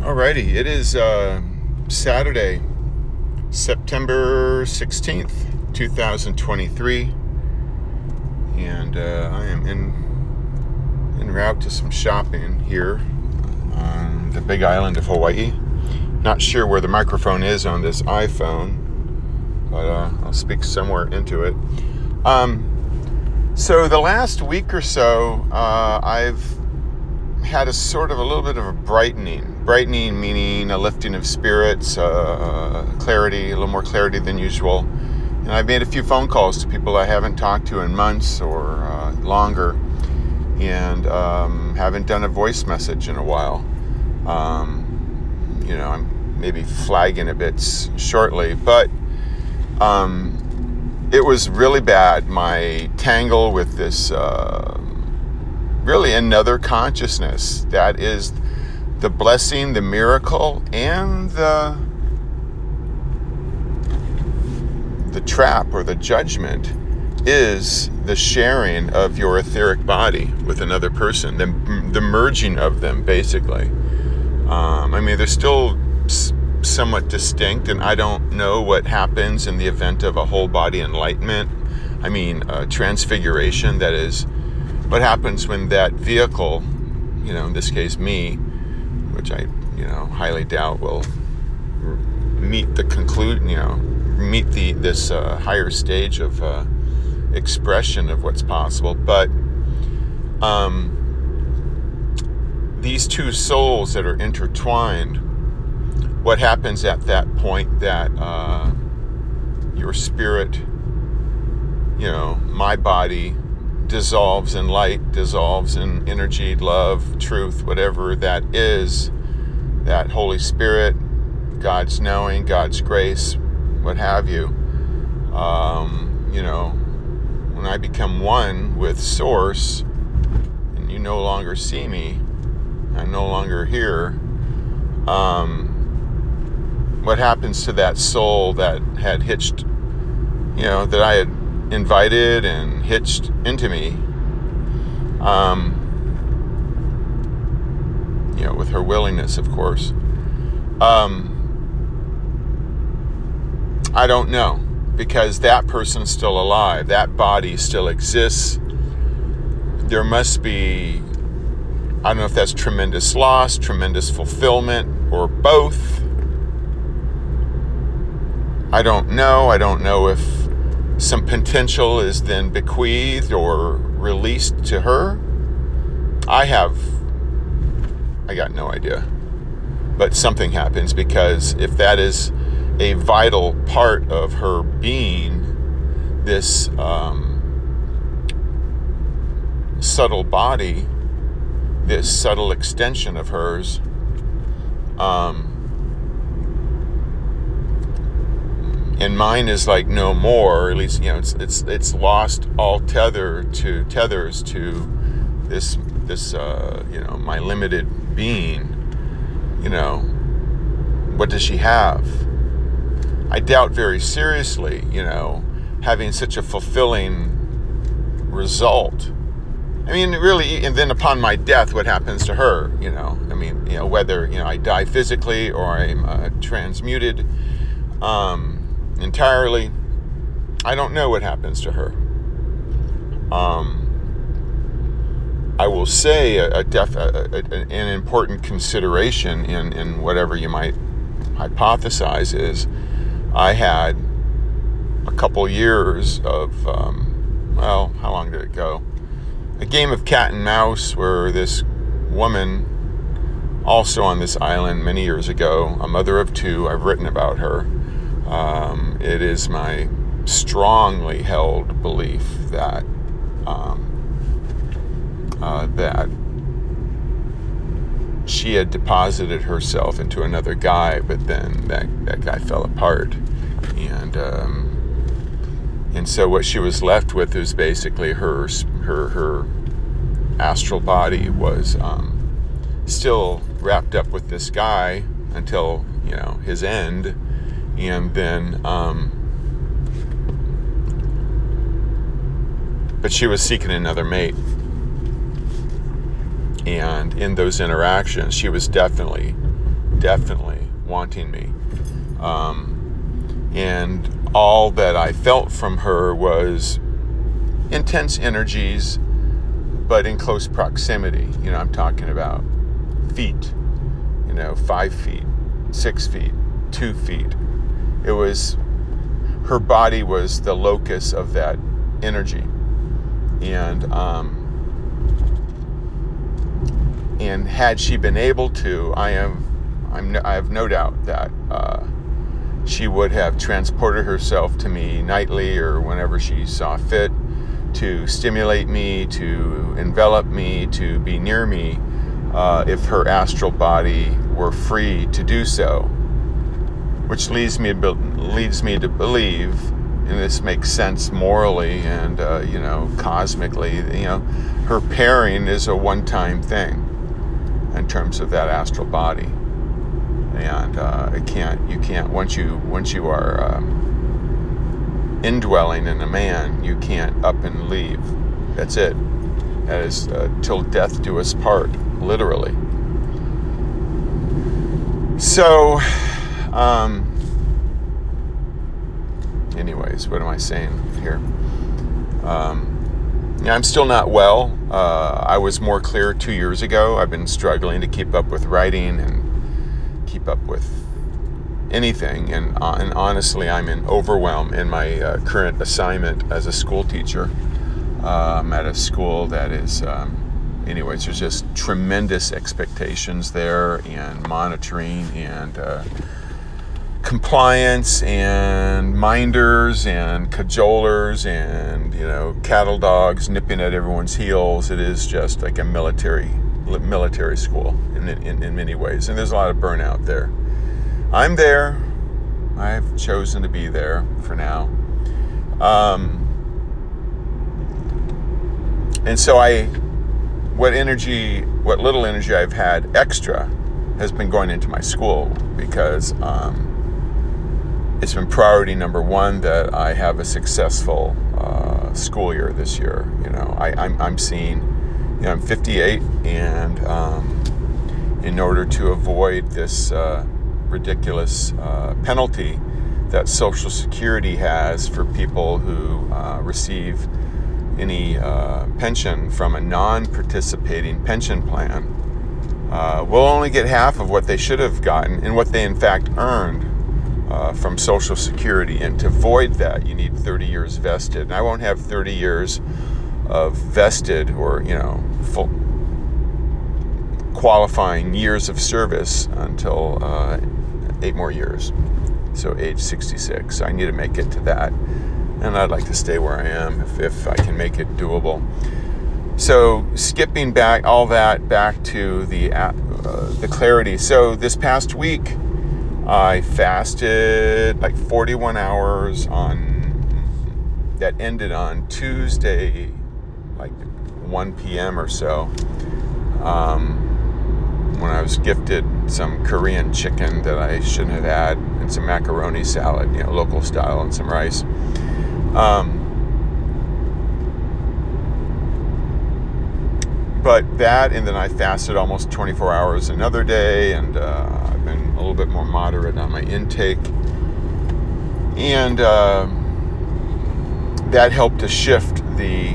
Alrighty, it is Saturday, September 16th, 2023, and I am en route to some shopping here on the big island of Hawaii. Not sure where the microphone is on this iPhone, but I'll speak somewhere into it. So the last week or so, I've had a little bit of a brightening meaning a lifting of spirits, clarity, a little more clarity than usual. And I've made a few phone calls to people I haven't talked to in months or longer, and haven't done a voice message in a while. I'm maybe flagging a bit shortly, but it was really bad. My tangle with this really another consciousness that is the blessing, the miracle, and the trap or the judgment is the sharing of your etheric body with another person, the merging of them, basically. They're still somewhat distinct, and I don't know what happens in the event of a whole body enlightenment. Transfiguration, that is, what happens when that vehicle, in this case me, which I, highly doubt will meet the this higher stage of expression of what's possible. But these two souls that are intertwined, what happens at that point that your spirit, my body, dissolves in light, dissolves in energy, love, truth, whatever that is, that Holy Spirit, God's knowing, God's grace, what have you. When I become one with Source, and you no longer see me, I'm no longer here, what happens to that soul that had hitched, that I had invited and hitched into me, with her willingness, of course. I don't know, because that person's still alive. That body still exists. There must be, I don't know if that's tremendous loss, tremendous fulfillment, or both. I don't know. I don't know if some potential is then bequeathed or released to her. I got no idea. But something happens, because if that is a vital part of her being, this subtle body, this subtle extension of hers, and mine is like no more. At least, it's lost all tethers to this my limited being. What does she have? I doubt very seriously, having such a fulfilling result. Really, and then upon my death, what happens to her? Whether I die physically or I'm transmuted entirely, I don't know what happens to her. I will say an important consideration in whatever you might hypothesize is, I had a couple years of, how long did it go? A game of cat and mouse where this woman, also on this island many years ago, a mother of two, I've written about her. It is my strongly held belief that that she had deposited herself into another guy, but then that guy fell apart, and so what she was left with is basically her astral body was still wrapped up with this guy until his end, and then but she was seeking another mate. And in those interactions, she was definitely definitely wanting me. And all that I felt from her was intense energies, but in close proximity. I'm talking about feet, 5 feet, 6 feet, 2 feet. It was, her body was the locus of that energy. And had she been able to, I have no doubt that she would have transported herself to me nightly or whenever she saw fit to stimulate me, to envelop me, to be near me, if her astral body were free to do so. Which leads me to believe, and this makes sense morally and cosmically, her pairing is a one-time thing in terms of that astral body. And you can't once you are indwelling in a man, you can't up and leave. That's it. That is till death do us part, literally. So, anyways, what am I saying here? I'm still not well. I was more clear 2 years ago. I've been struggling to keep up with writing and keep up with anything, and honestly, I'm in overwhelm in my current assignment as a school teacher. I'm at a school that is, anyways, there's just tremendous expectations there, and monitoring, and compliance, and minders, and cajolers, and cattle dogs nipping at everyone's heels. It is just like a military school in many ways, and there's a lot of burnout there. I'm there. I've chosen to be there for now. And so what little energy I've had extra has been going into my school, because it's been priority number one that I have a successful school year this year. I'm seeing, I'm 58, and in order to avoid this ridiculous penalty that Social Security has for people who receive any pension from a non-participating pension plan, will only get half of what they should have gotten and what they in fact earned from Social Security. And to void that, you need 30 years vested. And I won't have 30 years of vested or full qualifying years of service until 8 more years, so age 66. I need to make it to that, and I'd like to stay where I am if I can make it doable. So skipping back to the clarity. So this past week, I fasted like 41 hours that ended on Tuesday, like 1 p.m. or so, when I was gifted some Korean chicken that I shouldn't have had, and some macaroni salad, local style, and some rice. But that, and then I fasted almost 24 hours another day, and I've been a little bit more moderate on my intake. And that helped to shift the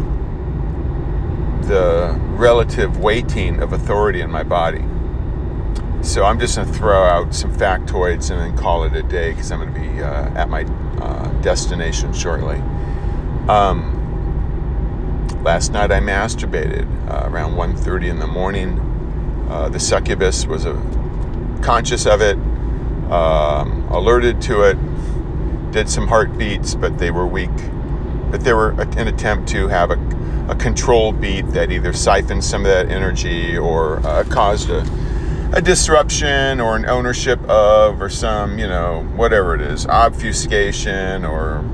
relative weighting of authority in my body. So I'm just going to throw out some factoids and then call it a day, because I'm going to be at my destination shortly. Last night I masturbated around 1:30 in the morning. The succubus was conscious of it, alerted to it, did some heartbeats, but they were weak. But they were an attempt to have a control beat that either siphoned some of that energy or caused a disruption or an ownership of, or some, whatever it is, obfuscation or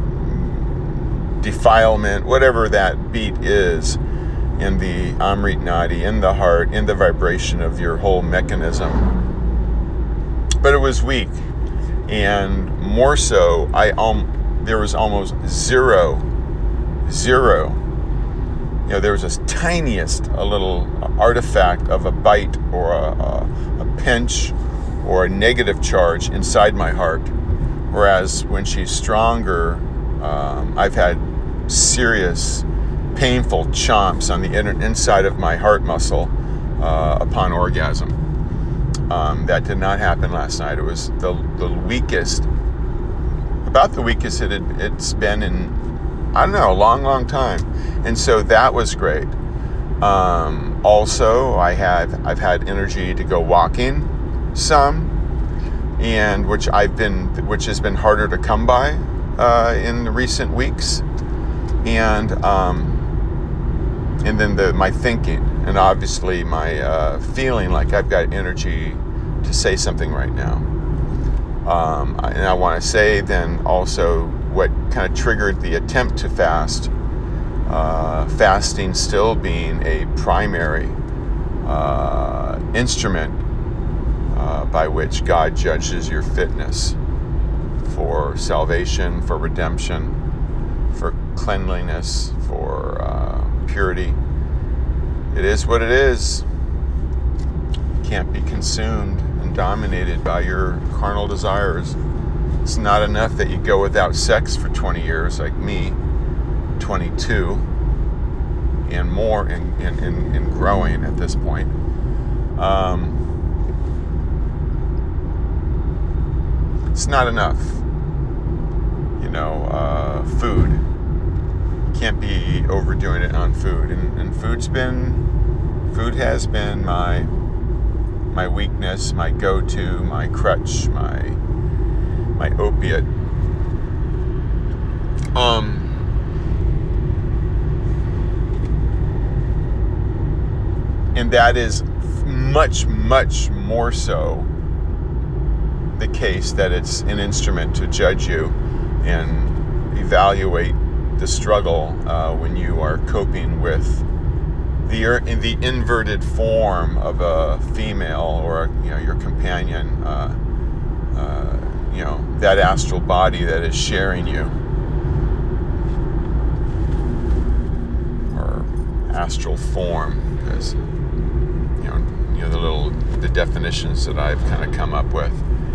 defilement, whatever that beat is in the Amrit Nadi, in the heart, in the vibration of your whole mechanism. But it was weak, and more so, there was almost zero. There was this tiniest, a little artifact of a bite or a pinch or a negative charge inside my heart. Whereas when she's stronger, I've had serious, painful chomps on the inside of my heart muscle upon orgasm. That did not happen last night. It was the weakest, about the weakest it's been in, I don't know, a long time. And so that was great. Also, I've had energy to go walking some, and which has been harder to come by in the recent weeks, and then my thinking, and obviously my feeling like I've got energy to say something right now. And I want to say then also what kind of triggered the attempt to fast. Fasting still being a primary instrument by which God judges your fitness for salvation, for redemption, for cleanliness, for purity. It is what it is. Can't be consumed and dominated by your carnal desires. It's not enough that you go without sex for 20 years like me, 22, and more, and growing at this point. It's not enough. Food. Can't be overdoing it on food, and food has been my weakness, my go-to, my crutch, my opiate. And that is much, much more so the case that it's an instrument to judge you and evaluate the struggle when you are coping with the inverted form of a female or your companion, that astral body that is sharing you, or astral form, because the definitions that I've kind of come up with.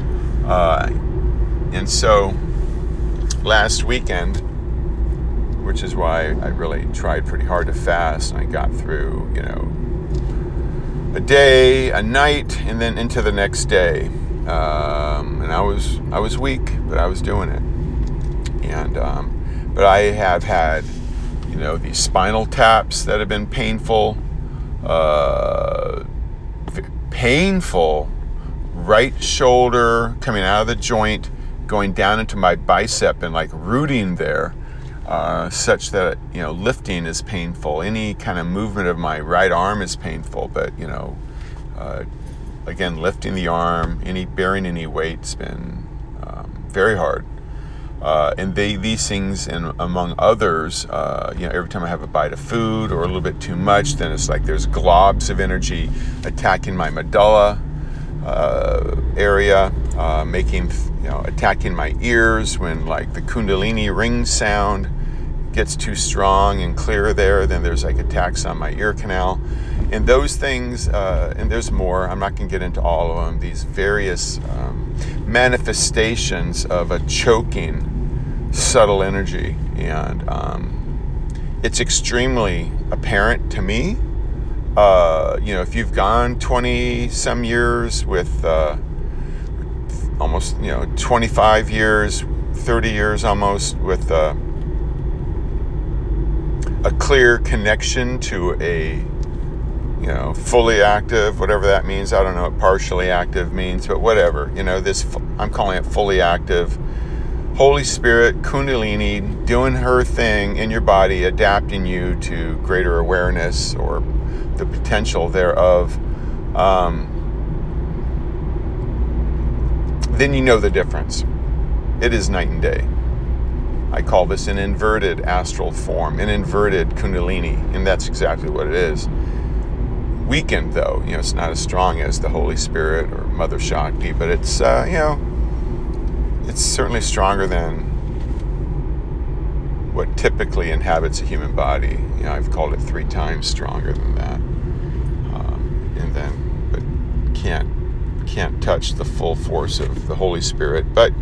And so last weekend, which is why I really tried pretty hard to fast, and I got through, a day, a night, and then into the next day. And I was weak, but I was doing it. And but I have had, these spinal taps that have been painful. Painful right shoulder coming out of the joint, going down into my bicep and like rooting there, such that lifting is painful. Any kind of movement of my right arm is painful, but again, lifting the arm, bearing any weight's been very hard. And these things, and among others, every time I have a bite of food or a little bit too much, then it's like there's globs of energy attacking my medulla area, attacking my ears when like the Kundalini ring sound gets too strong and clear there. Then there's like attacks on my ear canal, and those things, and there's more. I'm not going to get into all of them. These various manifestations of a choking, subtle energy, and it's extremely apparent to me. If you've gone 20 some years with almost 25 years, 30 years almost with a clear connection to a fully active, whatever that means. I don't know what partially active means, but whatever. I'm calling it fully active. Holy Spirit, Kundalini, doing her thing in your body, adapting you to greater awareness or the potential thereof. Then you know the difference. It is night and day. I call this an inverted astral form, an inverted Kundalini, and that's exactly what it is. Weakened, though, it's not as strong as the Holy Spirit or Mother Shakti, but it's it's certainly stronger than what typically inhabits a human body. I've called it 3 times stronger than that, but can't touch the full force of the Holy Spirit. But,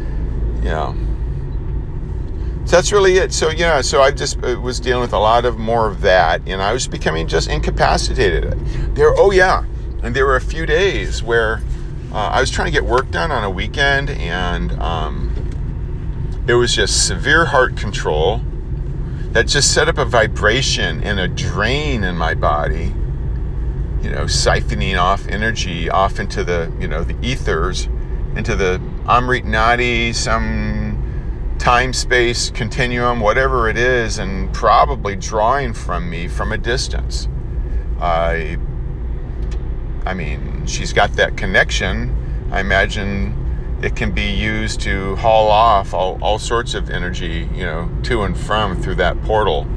so that's really it. So, so I just was dealing with a lot of more of that, and I was becoming just incapacitated. And there were a few days where I was trying to get work done on a weekend, and it was just severe heart control that just set up a vibration and a drain in my body, siphoning off energy off into the, the ethers, into the Amrit Nadi, some time-space continuum, whatever it is, and probably drawing from me from a distance. I mean, she's got that connection. I imagine it can be used to haul off all sorts of energy, to and from through that portal.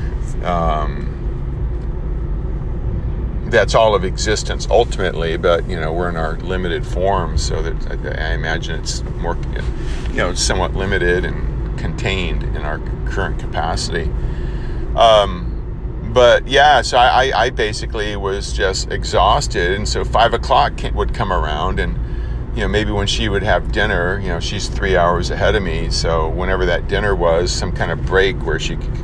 That's all of existence ultimately, but we're in our limited form, so that I imagine it's more, somewhat limited and contained in our current capacity. But yeah, so I basically was just exhausted, and so 5 o'clock would come around, and maybe when she would have dinner, she's 3 hours ahead of me, so whenever that dinner was, some kind of break where she could,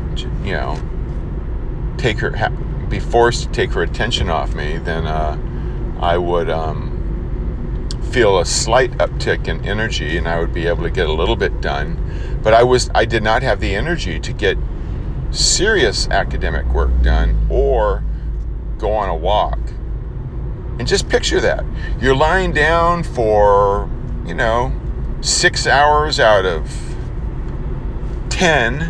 be forced to take her attention off me, then I would feel a slight uptick in energy, and I would be able to get a little bit done. But I did not have the energy to get serious academic work done or go on a walk. And just picture that. You're lying down for, 6 hours out of 10,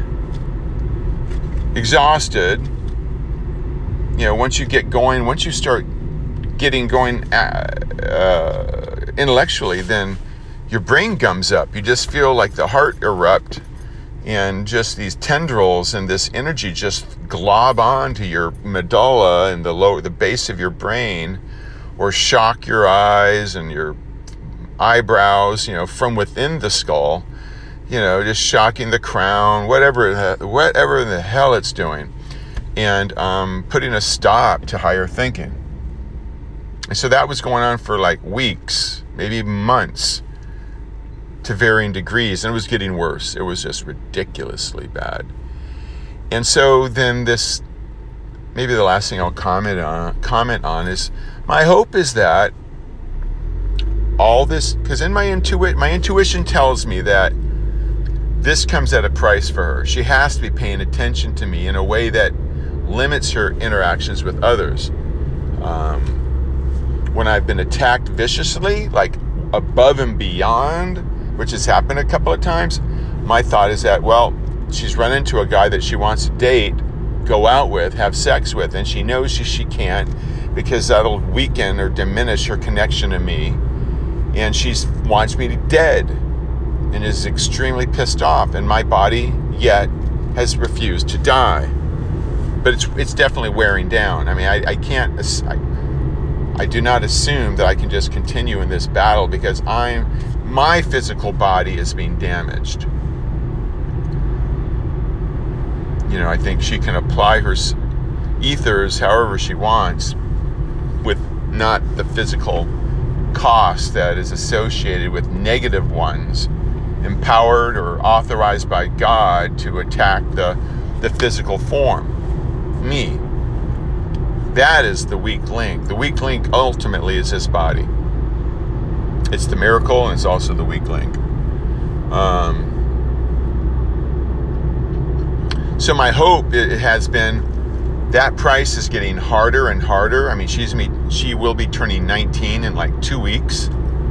exhausted. Once you get going, once you start getting going intellectually, then your brain gums up. You just feel like the heart erupt, and just these tendrils and this energy just glob onto your medulla and the base of your brain, or shock your eyes and your eyebrows, from within the skull, just shocking the crown, whatever the hell it's doing, and putting a stop to higher thinking. And so that was going on for like weeks, maybe months, to varying degrees, and it was getting worse. It was just ridiculously bad. And so then maybe the last thing I'll comment on is, my hope is that all this, because in my intuition tells me that this comes at a price for her. She has to be paying attention to me in a way that limits her interactions with others. When I've been attacked viciously, like above and beyond, which has happened a couple of times, my thought is that, well, she's run into a guy that she wants to date, go out with, have sex with, and she knows she can't, because that'll weaken or diminish her connection to me, and she wants me dead and is extremely pissed off, and my body yet has refused to die. But it's definitely wearing down. I mean, I do not assume that I can just continue in this battle, because my physical body is being damaged. I think she can apply her ethers however she wants, with not the physical cost that is associated with negative ones, empowered or authorized by God to attack the physical form, me. That is the weak link. The weak link ultimately is this body. It's the miracle, and it's also the weak link. So my hope, it has been, that price is getting harder and harder. I mean, she will be turning 19 in like 2 weeks.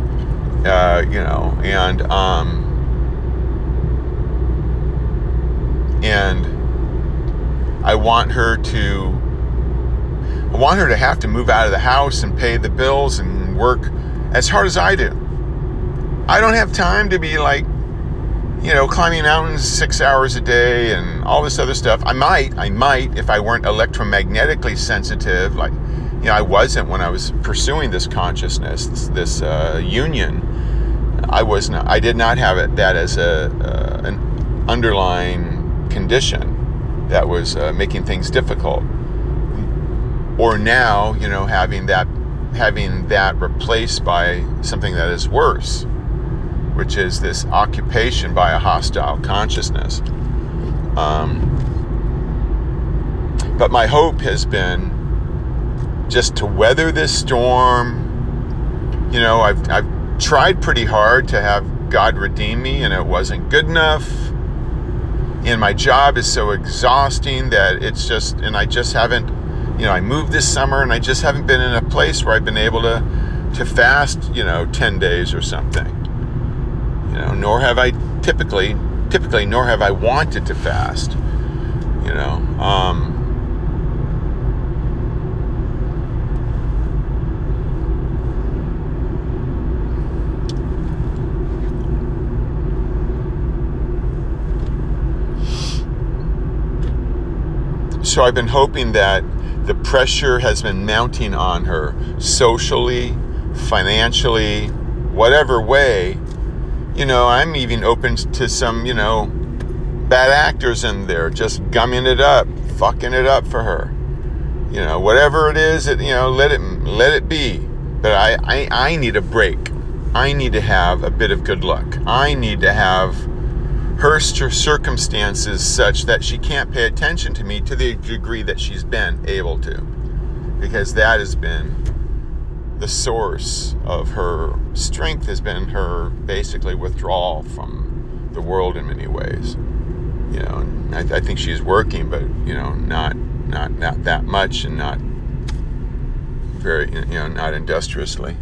And I want her to have to move out of the house and pay the bills and work as hard as I do. I don't have time to be like, climbing mountains 6 hours a day and all this other stuff. I might if I weren't electromagnetically sensitive, like, I wasn't when I was pursuing this consciousness, this union. I did not have that as an underlying condition that was making things difficult. Or now, having having that replaced by something that is worse, which is this occupation by a hostile consciousness. But my hope has been just to weather this storm. You know, I've tried pretty hard to have God redeem me, and it wasn't good enough. And my job is so exhausting that it's just, and I just haven't, you know, I moved this summer and I just haven't been in a place where I've been able to fast, 10 days or something. Nor have I typically, nor have I wanted to fast, So I've been hoping that the pressure has been mounting on her socially, financially, whatever way. I'm even open to some, bad actors in there just gumming it up, fucking it up for her. Whatever it is, let it be. But I need a break. I need to have a bit of good luck. I need to have her circumstances such that she can't pay attention to me to the degree that she's been able to, because that has been the source of her strength, has been her basically withdrawal from the world in many ways. I think she's working, but not that much, and not very, not industriously.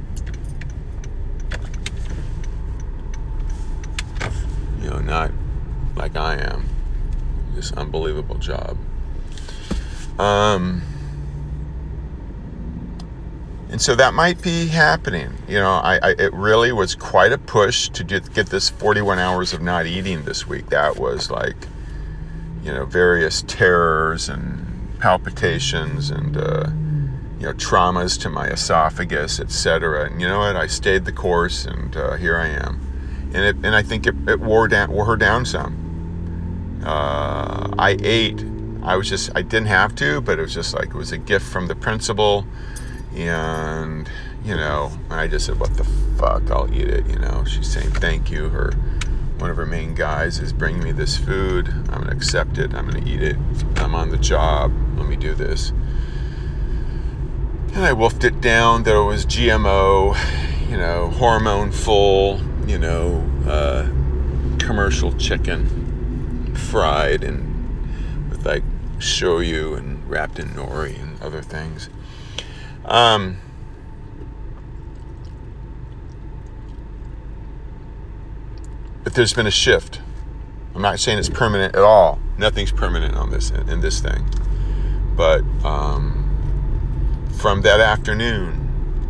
Not like I am. This unbelievable job. And so that might be happening. It really was quite a push to get this 41 hours of not eating this week. That was like, various terrors and palpitations and, traumas to my esophagus, etc. And you know what? I stayed the course, and here I am. And I think it wore her down some. I ate. I didn't have to, but it was just like, it was a gift from the principal. And, I just said, what the fuck, I'll eat it. She's saying thank you. One of her main guys is bringing me this food. I'm going to accept it. I'm going to eat it. I'm on the job. Let me do this. And I wolfed it down that it was GMO, hormone full, commercial chicken, fried and with like shoyu and wrapped in nori and other things. But there's been a shift. I'm not saying it's permanent at all. Nothing's permanent in this thing. But from that afternoon,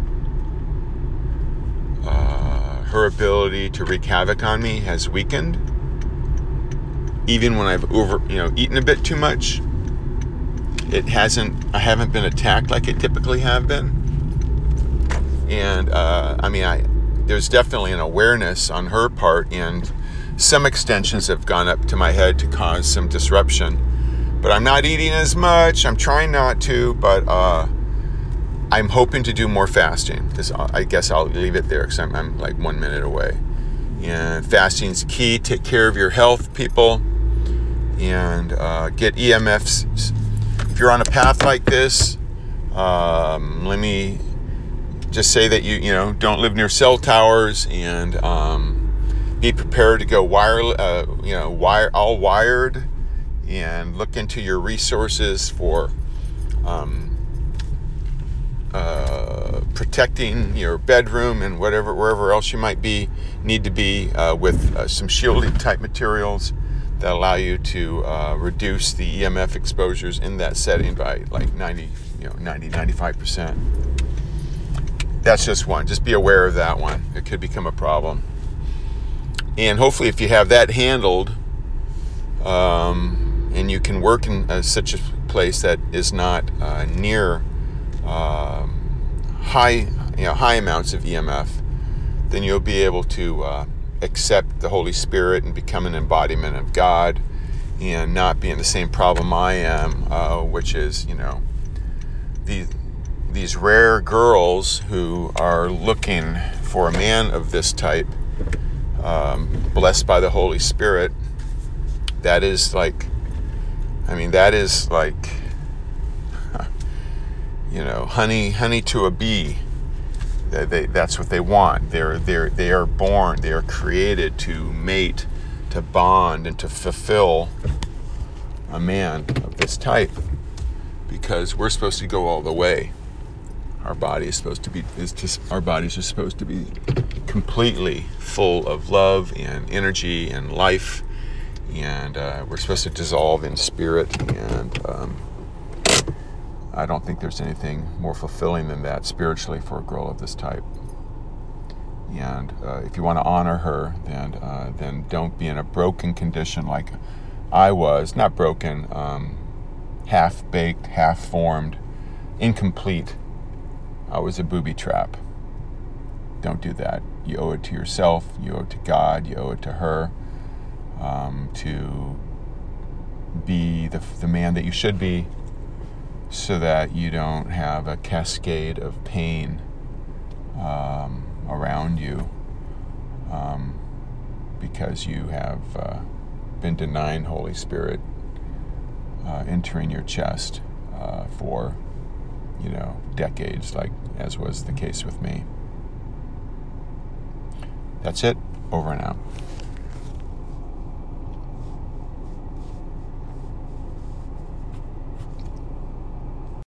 her ability to wreak havoc on me has weakened. Even when I've eaten a bit too much, I haven't been attacked like I typically have been. And there's definitely an awareness on her part, and some extensions have gone up to my head to cause some disruption. But I'm not eating as much. I'm trying not to, but I'm hoping to do more fasting. I guess I'll leave it there because I'm like 1 minute away. And fasting's key. Take care of your health, people, and get EMFs. If you're on a path like this, let me just say that you don't live near cell towers, and be prepared to go all wired, and look into your resources for protecting your bedroom and wherever else you might need to be with some shielding type materials that allow you to reduce the EMF exposures in that setting by like 95%. That's just one. Just be aware of that one. It could become a problem. And hopefully if you have that handled, and you can work in such a place that is not near high amounts of EMF, then you'll be able to accept the Holy Spirit and become an embodiment of God, and not be in the same problem I am, which is, these rare girls who are looking for a man of this type, blessed by the Holy Spirit, that is like, honey to a bee. That's what they want. They are born, they are created to mate, to bond, and to fulfill a man of this type, because we're supposed to go all the way. Our bodies are supposed to be completely full of love and energy and life, and we're supposed to dissolve in spirit. And I don't think there's anything more fulfilling than that spiritually for a girl of this type. And if you want to honor her, then don't be in a broken condition like I was. Not broken, half-baked, half-formed, incomplete. I was a booby trap. Don't do that. You owe it to yourself, you owe it to God, you owe it to her, to be the man that you should be, so that you don't have a cascade of pain around you, because you have been denying Holy Spirit entering your chest for decades, like as was the case with me. That's it. Over and out.